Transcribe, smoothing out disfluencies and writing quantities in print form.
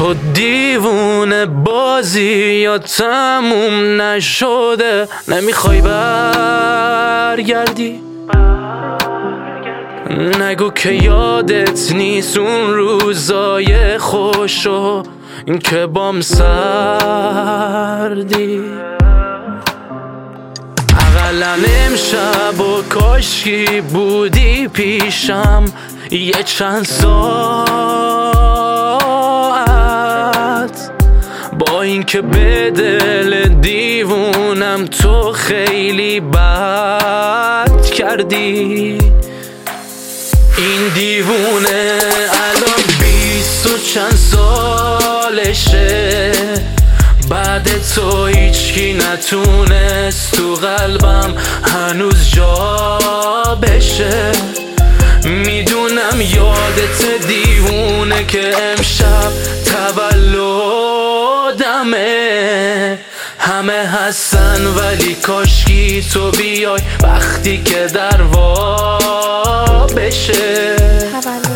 تو دیوونه بازی یا تموم نشده، نمیخوای برگردی؟ نگو که یادت نیست اون روزای خوشو، این که بام سردی. اقلا امشب و کاشکی بودی پیشم یه چند ساعت، با این که به دل دیوونم تو خیلی بد کردی. این دیوونه الان 20 و چند سالشه، بعد تو هیچکی نتونست تو قلبم هنوز جا بشه. میدونم یادت دیوونه که امشب تولدمه، همه هستن ولی کاشکی تو بیای وقتی که در وا بشه.